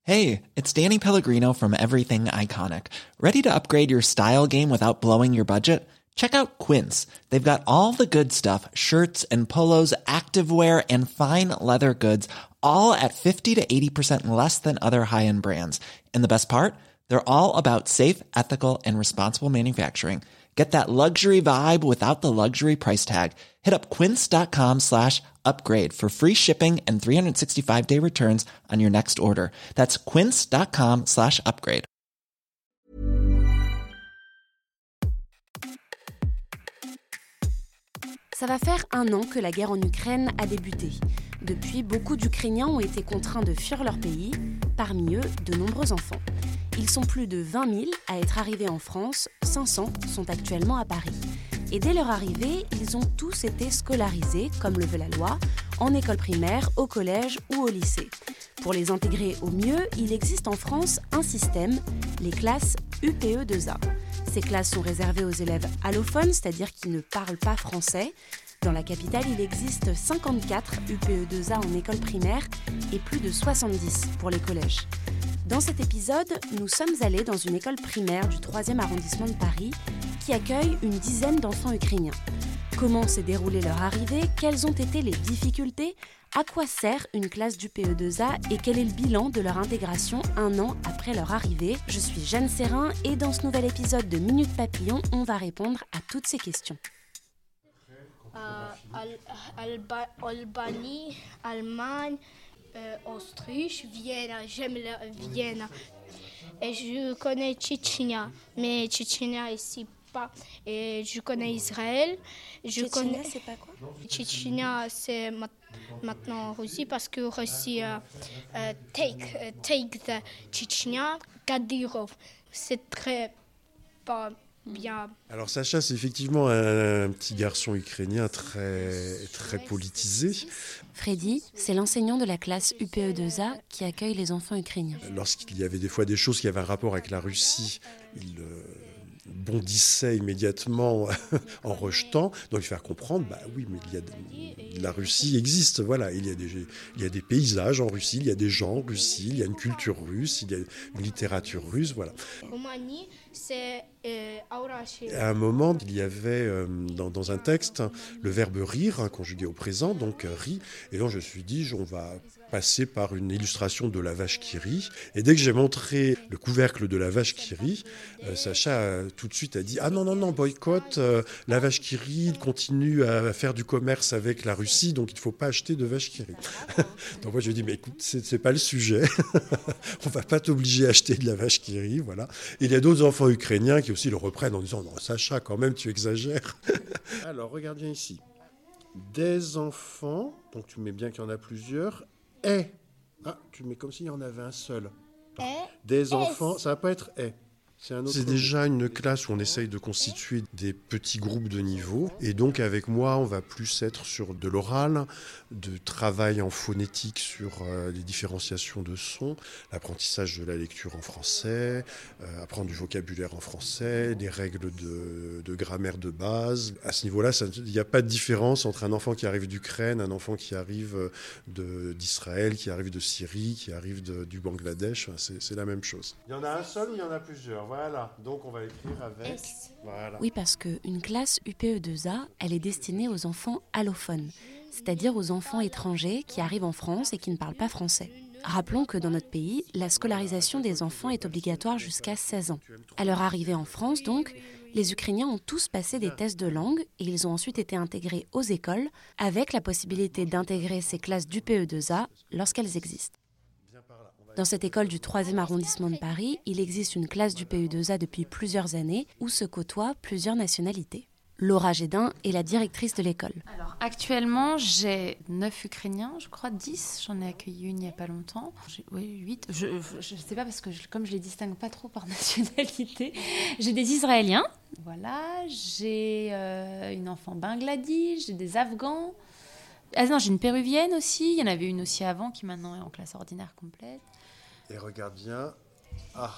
Hey, it's Danny Pellegrino from Everything Iconic. Ready to upgrade your style game without blowing your budget? Check out Quince. They've got all the good stuff, shirts and polos, activewear, and fine leather goods, all at 50 to 80% less than other high-end brands. And the best part? They're all about safe, ethical, and responsible manufacturing. Get that luxury vibe without the luxury price tag. Hit up quince.com/upgrade for free shipping and 365-day returns on your next order. That's quince.com/upgrade. Ça va faire 1 an que la guerre en Ukraine a débuté. Depuis, beaucoup d'Ukrainiens ont été contraints de fuir leur pays, parmi eux, de nombreux enfants. Ils sont plus de 20 000 à être arrivés en France, 500 sont actuellement à Paris. Et dès leur arrivée, ils ont tous été scolarisés, comme le veut la loi, en école primaire, au collège ou au lycée. Pour les intégrer au mieux, il existe en France un système, les classes UPE2A. Ces classes sont réservées aux élèves allophones, c'est-à-dire qui ne parlent pas français. Dans la capitale, il existe 54 UPE2A en école primaire et plus de 70 pour les collèges. Dans cet épisode, nous sommes allés dans une école primaire du 3e arrondissement de Paris qui accueille une dizaine d'enfants ukrainiens. Comment s'est déroulée leur arrivée? Quelles ont été les difficultés? À quoi sert une classe d'UPE2A et quel est le bilan de leur intégration 1 an après leur arrivée? Je suis Jeanne Serrin et dans ce nouvel épisode de Minute Papillon, on va répondre à toutes ces questions. Albanie, Allemagne, Autriche, Vienne, j'aime Vienne. Et je connais Tchétchénie, mais Tchétchénie ici pas. Et je connais Israël. Tchétchénie, c'est pas quoi? Tchétchénie, c'est maintenant Russie parce que Russie take the Tchétchénie, Kadyrov. C'est très pas bien. Alors Sacha, c'est effectivement un petit garçon ukrainien très politisé. Freddy, c'est l'enseignant de la classe UPE2A qui accueille les enfants ukrainiens. Lorsqu'il y avait des fois des choses qui avaient un rapport avec la Russie, il bondissait immédiatement en rejetant. Donc il faire comprendre, bah oui, mais la Russie existe, voilà. Il y a des paysages en Russie, il y a des gens en Russie, il y a une culture russe, il y a une littérature russe, voilà. Roumanie, c'est À un moment, il y avait dans un texte le verbe rire, conjugué au présent, donc rit. Et donc je me suis dit, on va passer par une illustration de la vache qui rit. Et dès que j'ai montré le couvercle de la vache qui rit, Sacha tout de suite a dit « Ah non, boycott, la vache qui rit, il continue à faire du commerce avec la Russie, donc il ne faut pas acheter de vache qui rit. » Donc moi je lui ai dit « Mais écoute, c'est pas le sujet, on ne va pas t'obliger à acheter de la vache qui rit. » Voilà. Et il y a d'autres enfants ukrainiens qui aussi le reprennent en disant « Non, Sacha, quand même, tu exagères. » Alors, regarde bien ici. Des enfants, donc tu mets bien qu'il y en a plusieurs, et... Ah, tu mets comme s'il y en avait un seul. Des enfants, ça va pas être « et ». C'est déjà une classe où on essaye de constituer des petits groupes de niveau. Et donc avec moi, on va plus être sur de l'oral, de travail en phonétique sur les différenciations de sons, l'apprentissage de la lecture en français, apprendre du vocabulaire en français, des règles de grammaire de base. À ce niveau-là, il n'y a pas de différence entre un enfant qui arrive d'Ukraine, un enfant qui arrive d'Israël, qui arrive de Syrie, qui arrive du Bangladesh. C'est la même chose. Il y en a un seul ou il y en a plusieurs? Voilà, donc on va écrire avec... Voilà. Oui, parce qu'une classe UPE2A, elle est destinée aux enfants allophones, c'est-à-dire aux enfants étrangers qui arrivent en France et qui ne parlent pas français. Rappelons que dans notre pays, la scolarisation des enfants est obligatoire jusqu'à 16 ans. À leur arrivée en France, donc, les Ukrainiens ont tous passé des tests de langue et ils ont ensuite été intégrés aux écoles avec la possibilité d'intégrer ces classes d'UPE2A lorsqu'elles existent. Dans cette école du 3e arrondissement de Paris, il existe une classe du PE2A depuis plusieurs années où se côtoient plusieurs nationalités. Laura Gédin est la directrice de l'école. Alors, actuellement, j'ai 9 Ukrainiens, je crois 10. J'en ai accueilli une il n'y a pas longtemps. 8. Je ne sais pas parce que comme je les distingue pas trop par nationalité. J'ai des Israéliens, voilà. J'ai une enfant Bangladesh, j'ai des Afghans. Ah non, j'ai une Péruvienne aussi. Il y en avait une aussi avant qui maintenant est en classe ordinaire complète. Et regarde bien. Ah,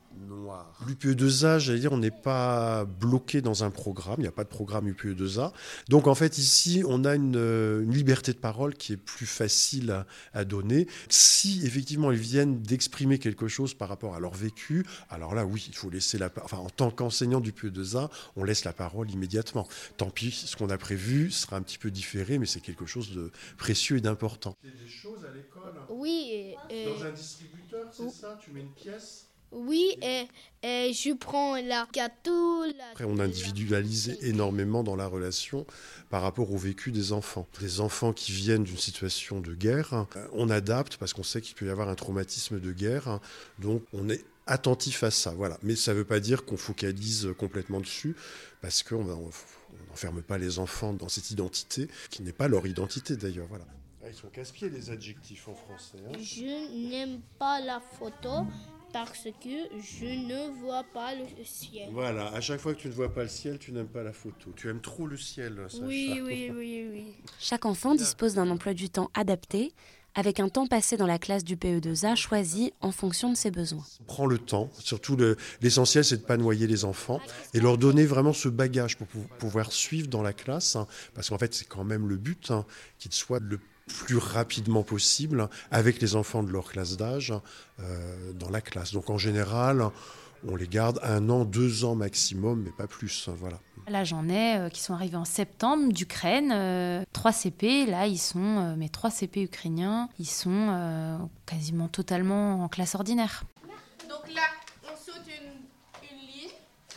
noir. L'UPE2A, j'allais dire, on n'est pas bloqué dans un programme, il n'y a pas de programme UPE2A. Donc en fait, ici, on a une liberté de parole qui est plus facile à donner. Si effectivement ils viennent d'exprimer quelque chose par rapport à leur vécu, alors là, oui, il faut laisser la parole. Enfin, en tant qu'enseignant d'UPE2A, on laisse la parole immédiatement. Tant pis, ce qu'on a prévu sera un petit peu différé, mais c'est quelque chose de précieux et d'important. Il y a des choses à l'école. Oui. Dans un distributeur, c'est ça? Tu mets une pièce? Oui, et je prends la gâteau. Après, on individualise énormément dans la relation par rapport au vécu des enfants. Des enfants qui viennent d'une situation de guerre, on adapte parce qu'on sait qu'il peut y avoir un traumatisme de guerre. Donc, on est attentif à ça. Voilà. Mais ça ne veut pas dire qu'on focalise complètement dessus parce qu'on n'enferme pas les enfants dans cette identité qui n'est pas leur identité d'ailleurs. Voilà. Ils sont casse-pieds les adjectifs en français. Je n'aime pas la photo. Parce que je ne vois pas le ciel. Voilà, à chaque fois que tu ne vois pas le ciel, tu n'aimes pas la photo. Tu aimes trop le ciel, Sacha. Oui. Chaque enfant dispose d'un emploi du temps adapté, avec un temps passé dans la classe du PE2A choisi en fonction de ses besoins. Prends le temps, surtout l'essentiel c'est de ne pas noyer les enfants et leur donner vraiment ce bagage pour pouvoir suivre dans la classe, parce qu'en fait c'est quand même le but, qu'ils soient le plus rapidement possible avec les enfants de leur classe d'âge dans la classe. Donc en général, on les garde 1 an, 2 ans maximum, mais pas plus. Voilà. Là, j'en ai qui sont arrivés en septembre d'Ukraine, 3 CP. Là, ils sont mes 3 CP ukrainiens. Ils sont quasiment totalement en classe ordinaire. Donc là, on saute une ligne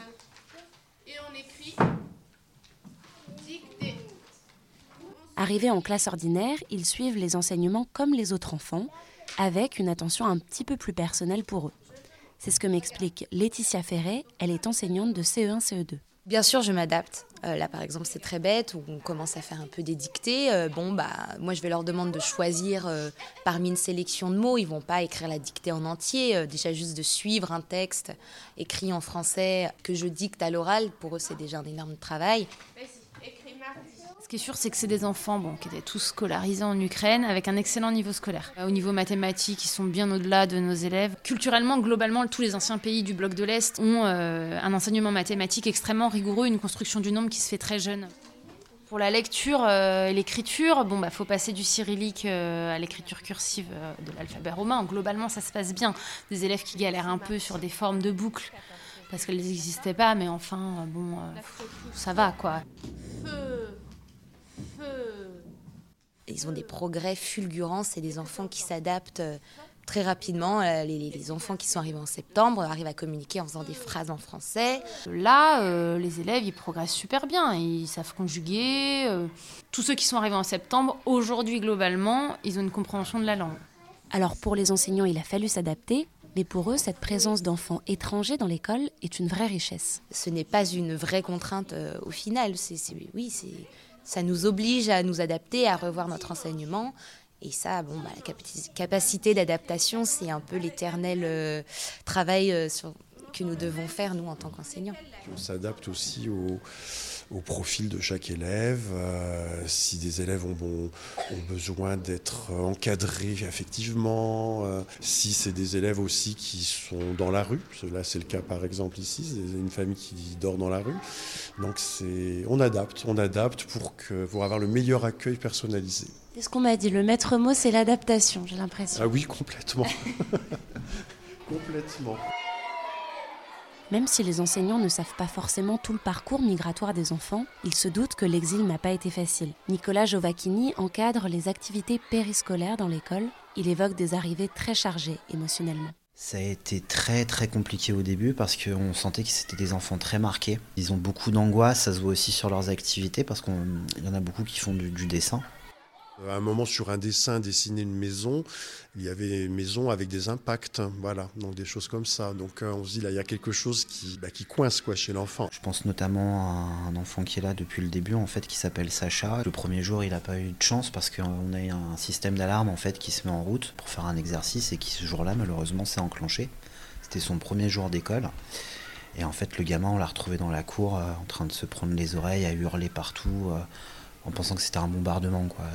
et on écrit dictée. Arrivés en classe ordinaire, ils suivent les enseignements comme les autres enfants, avec une attention un petit peu plus personnelle pour eux. C'est ce que m'explique Laetitia Ferret, elle est enseignante de CE1, CE2. Bien sûr, je m'adapte. Là, par exemple, c'est très bête, où on commence à faire un peu des dictées. Moi, je vais leur demander de choisir parmi une sélection de mots. Ils ne vont pas écrire la dictée en entier. Déjà, juste de suivre un texte écrit en français que je dicte à l'oral, pour eux, c'est déjà un énorme travail. Ce qui est sûr, c'est que c'est des enfants qui étaient tous scolarisés en Ukraine avec un excellent niveau scolaire. Au niveau mathématique, ils sont bien au-delà de nos élèves. Culturellement, globalement, tous les anciens pays du bloc de l'Est ont un enseignement mathématique extrêmement rigoureux, une construction du nombre qui se fait très jeune. Pour la lecture et l'écriture, faut passer du cyrillique à l'écriture cursive de l'alphabet romain. Globalement, ça se passe bien. Des élèves qui galèrent un peu sur des formes de boucles parce qu'elles n'existaient pas, mais enfin, ça va, quoi. Ils ont des progrès fulgurants, c'est des enfants qui s'adaptent très rapidement. Les enfants qui sont arrivés en septembre arrivent à communiquer en faisant des phrases en français. Là, les élèves, ils progressent super bien, ils savent conjuguer. Tous ceux qui sont arrivés en septembre, aujourd'hui, globalement, ils ont une compréhension de la langue. Alors pour les enseignants, il a fallu s'adapter, mais pour eux, cette présence d'enfants étrangers dans l'école est une vraie richesse. Ce n'est pas une vraie contrainte au final, ça nous oblige à nous adapter, à revoir notre enseignement. Et ça, la capacité d'adaptation, c'est un peu l'éternel travail que nous devons faire, nous, en tant qu'enseignants. On s'adapte aussi au profil de chaque élève. Si des élèves ont besoin d'être encadrés affectivement, si c'est des élèves aussi qui sont dans la rue, là c'est le cas par exemple ici, c'est une famille qui dort dans la rue. Donc on adapte pour avoir le meilleur accueil personnalisé. C'est ce qu'on m'a dit, le maître mot c'est l'adaptation, j'ai l'impression. Ah oui, complètement. Complètement. Même si les enseignants ne savent pas forcément tout le parcours migratoire des enfants, ils se doutent que l'exil n'a pas été facile. Nicolas Giovacchini encadre les activités périscolaires dans l'école. Il évoque des arrivées très chargées émotionnellement. Ça a été très très compliqué au début parce qu'on sentait que c'était des enfants très marqués. Ils ont beaucoup d'angoisse, ça se voit aussi sur leurs activités parce qu'il y en a beaucoup qui font du dessin. À un moment, sur un dessin, dessiner une maison, il y avait une maison avec des impacts, voilà, donc des choses comme ça. Donc on se dit, là, il y a quelque chose qui coince chez l'enfant. Je pense notamment à un enfant qui est là depuis le début, qui s'appelle Sacha. Le premier jour, il n'a pas eu de chance parce qu'on a eu un système d'alarme qui se met en route pour faire un exercice et qui, ce jour-là, malheureusement, s'est enclenché. C'était son premier jour d'école. Et en fait, le gamin, on l'a retrouvé dans la cour en train de se prendre les oreilles, à hurler partout, en pensant que c'était un bombardement, quoi.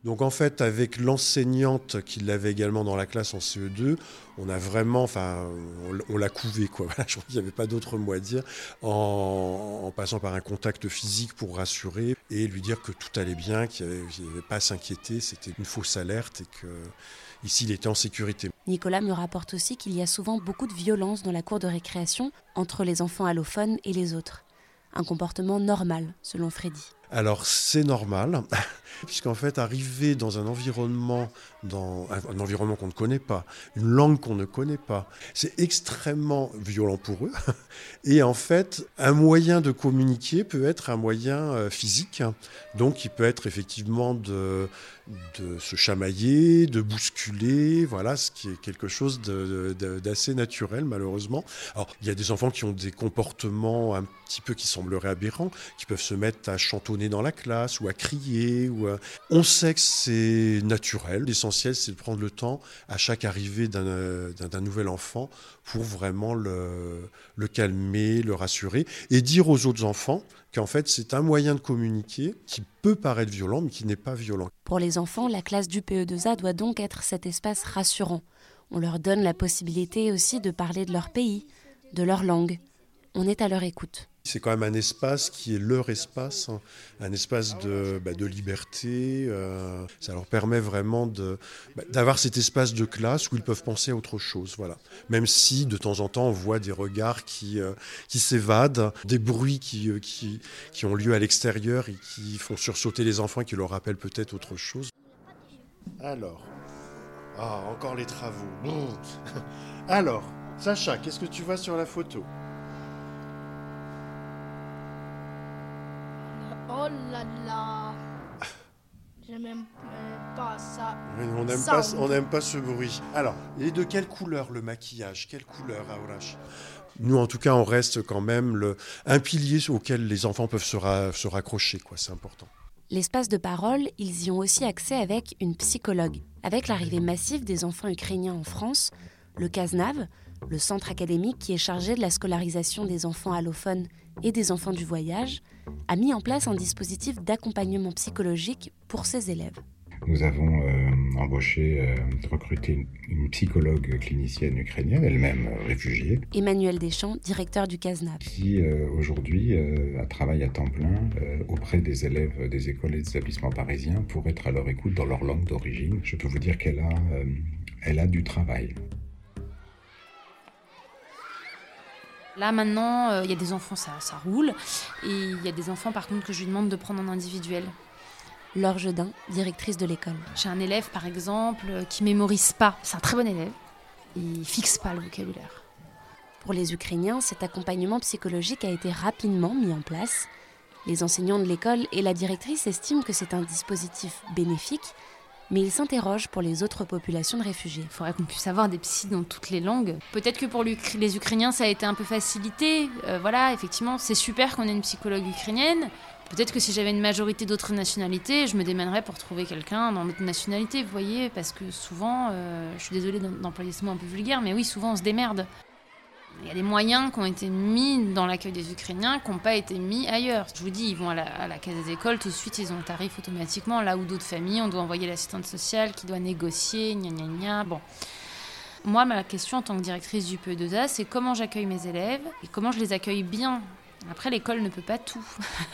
Donc en fait, avec l'enseignante qui l'avait également dans la classe en CE2, on a vraiment, on l'a couvé, quoi. Voilà, je crois qu'il n'y avait pas d'autre mot à dire, en passant par un contact physique pour rassurer et lui dire que tout allait bien, qu'il n'y avait pas à s'inquiéter, c'était une fausse alerte et qu'ici il était en sécurité. Nicolas me rapporte aussi qu'il y a souvent beaucoup de violence dans la cour de récréation entre les enfants allophones et les autres. Un comportement normal, selon Freddy. Alors c'est normal, puisqu'en fait arriver dans un environnement qu'on ne connaît pas, une langue qu'on ne connaît pas, c'est extrêmement violent pour eux. Et en fait, un moyen de communiquer peut être un moyen physique, donc il peut être effectivement de se chamailler, de bousculer, voilà, ce qui est quelque chose d'assez naturel malheureusement. Alors il y a des enfants qui ont des comportements un petit peu qui sembleraient aberrants, qui peuvent se mettre à chantonner dans la classe ou à crier. On sait que c'est naturel. L'essentiel, c'est de prendre le temps à chaque arrivée d'un nouvel enfant pour vraiment le calmer, le rassurer et dire aux autres enfants qu'en fait, c'est un moyen de communiquer qui peut paraître violent, mais qui n'est pas violent. Pour les enfants, la classe du PE2A doit donc être cet espace rassurant. On leur donne la possibilité aussi de parler de leur pays, de leur langue. On est à leur écoute. C'est quand même un espace qui est leur espace, un espace de liberté. Ça leur permet vraiment d'avoir cet espace de classe où ils peuvent penser à autre chose. Voilà. Même si de temps en temps on voit des regards qui s'évadent, des bruits qui ont lieu à l'extérieur et qui font sursauter les enfants et qui leur rappellent peut-être autre chose. Alors, encore les travaux. Alors, Sacha, qu'est-ce que tu vois sur la photo ? Oh là là, je n'aime pas ça. On n'aime pas ce bruit. Alors, il est de quelle couleur le maquillage ? Quelle couleur, Aurache ? Nous, en tout cas, on reste quand même un pilier auquel les enfants peuvent se raccrocher, quoi. C'est important. L'espace de parole, ils y ont aussi accès avec une psychologue. Avec l'arrivée massive des enfants ukrainiens en France, le CASNAV, le centre académique qui est chargé de la scolarisation des enfants allophones et des enfants du voyage, a mis en place un dispositif d'accompagnement psychologique pour ses élèves. Nous avons recruté une psychologue clinicienne ukrainienne, elle-même réfugiée. Emmanuel Deschamps, directeur du CASNAV. Qui aujourd'hui travaille à temps plein auprès des élèves des écoles et des établissements parisiens pour être à leur écoute dans leur langue d'origine. Je peux vous dire qu'elle a du travail. Là, maintenant, il y a des enfants, ça roule. Et il y a des enfants, par contre, que je lui demande de prendre en individuel. Laure Jedin, directrice de l'école. J'ai un élève, par exemple, qui mémorise pas. C'est un très bon élève. Il fixe pas le vocabulaire. Pour les Ukrainiens, cet accompagnement psychologique a été rapidement mis en place. Les enseignants de l'école et la directrice estiment que c'est un dispositif bénéfique, mais ils s'interrogent pour les autres populations de réfugiés. Il faudrait qu'on puisse avoir des psys dans toutes les langues. Peut-être que pour les Ukrainiens, ça a été un peu facilité. Voilà, effectivement, c'est super qu'on ait une psychologue ukrainienne. Peut-être que si j'avais une majorité d'autres nationalités, je me démènerais pour trouver quelqu'un dans notre nationalité, vous voyez, parce que souvent, je suis désolée d'employer ce mot un peu vulgaire, mais oui, souvent on se démerde. Il y a des moyens qui ont été mis dans l'accueil des Ukrainiens qui n'ont pas été mis ailleurs. Je vous dis, ils vont à la case des écoles, tout de suite ils ont le tarif automatiquement, là où d'autres familles, on doit envoyer l'assistante sociale qui doit négocier, gna gna gna, bon. Moi, ma question en tant que directrice du PE2A, c'est comment j'accueille mes élèves et comment je les accueille bien. Après, l'école ne peut pas tout.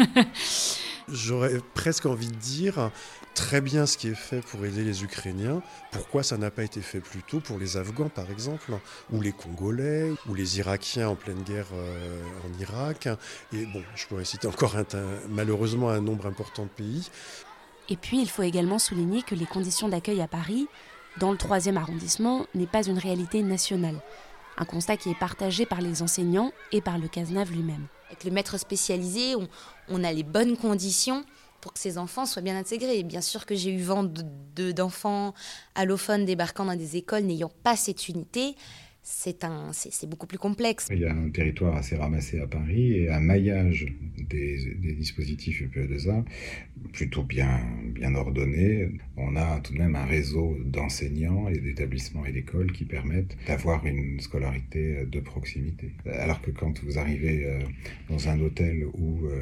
J'aurais presque envie de dire très bien ce qui est fait pour aider les Ukrainiens. Pourquoi ça n'a pas été fait plus tôt pour les Afghans, par exemple, ou les Congolais, ou les Irakiens en pleine guerre en Irak. Et bon, je pourrais citer encore malheureusement un nombre important de pays. Et puis, il faut également souligner que les conditions d'accueil à Paris, dans le 3e arrondissement, n'est pas une réalité nationale. Un constat qui est partagé par les enseignants et par le CASNAV lui-même. Avec le maître spécialisé, on a les bonnes conditions pour que ces enfants soient bien intégrés. Et bien sûr que j'ai eu vent d'enfants allophones débarquant dans des écoles n'ayant pas cette unité. C'est beaucoup plus complexe. Il y a un territoire assez ramassé à Paris et un maillage des dispositifs UPE2A plutôt bien ordonné. On a tout de même un réseau d'enseignants et d'établissements et d'écoles qui permettent d'avoir une scolarité de proximité. Alors que quand vous arrivez dans un hôtel où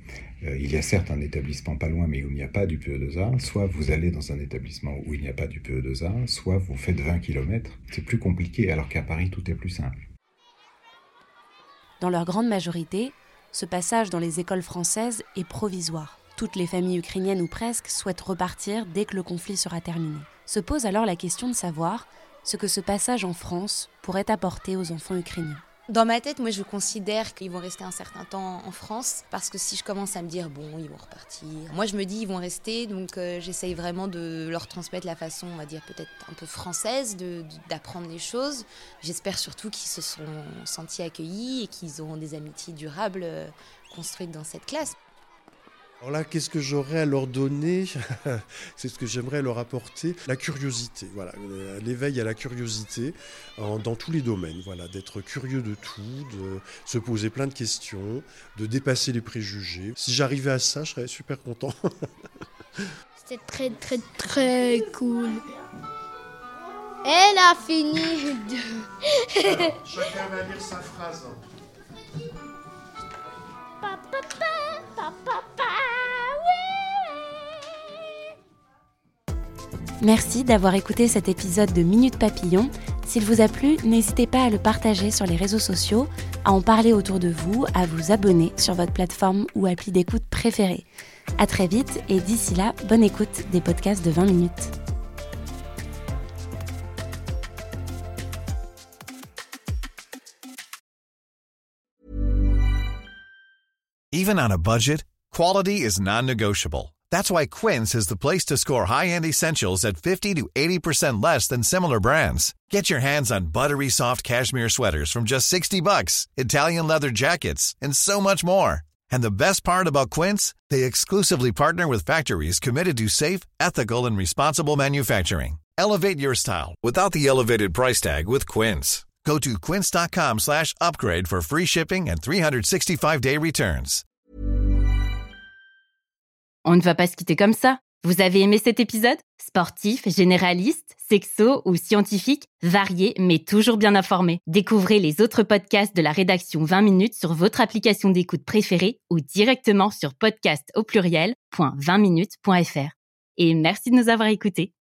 Il y a certes un établissement pas loin, mais où il n'y a pas du PE2A. Soit vous allez dans un établissement où il n'y a pas du PE2A, soit vous faites 20 km. C'est plus compliqué, alors qu'à Paris, tout est plus simple. Dans leur grande majorité, ce passage dans les écoles françaises est provisoire. Toutes les familles ukrainiennes ou presque souhaitent repartir dès que le conflit sera terminé. Se pose alors la question de savoir ce que ce passage en France pourrait apporter aux enfants ukrainiens. Dans ma tête, moi, je considère qu'ils vont rester un certain temps en France, parce que si je commence à me dire, bon, ils vont repartir, moi, je me dis, ils vont rester, donc j'essaye vraiment de leur transmettre la façon, on va dire, peut-être un peu française, d'apprendre les choses. J'espère surtout qu'ils se sont sentis accueillis et qu'ils auront des amitiés durables construites dans cette classe. Alors là, qu'est-ce que j'aurais à leur donner ? C'est ce que j'aimerais leur apporter, la curiosité, voilà, l'éveil à la curiosité dans tous les domaines, voilà, d'être curieux de tout, de se poser plein de questions, de dépasser les préjugés. Si j'arrivais à ça, je serais super content. C'était très très très cool. Elle a fini de... Alors, chacun va lire sa phrase. Merci d'avoir écouté cet épisode de Minute Papillon. S'il vous a plu, n'hésitez pas à le partager sur les réseaux sociaux, à en parler autour de vous, à vous abonner sur votre plateforme ou appli d'écoute préférée. À très vite et d'ici là, bonne écoute des podcasts de 20 minutes. Even on a budget, quality is non-negotiable. That's why Quince is the place to score high-end essentials at 50 to 80% less than similar brands. Get your hands on buttery soft cashmere sweaters from just $60, Italian leather jackets, and so much more. And the best part about Quince, they exclusively partner with factories committed to safe, ethical, and responsible manufacturing. Elevate your style without the elevated price tag with Quince. Go to quince.com/upgrade for free shipping and 365-day returns. On ne va pas se quitter comme ça. Vous avez aimé cet épisode ? Sportif, généraliste, sexo ou scientifique, varié mais toujours bien informé. Découvrez les autres podcasts de la rédaction 20 minutes sur votre application d'écoute préférée ou directement sur podcast@20minutes.fr. Et merci de nous avoir écoutés.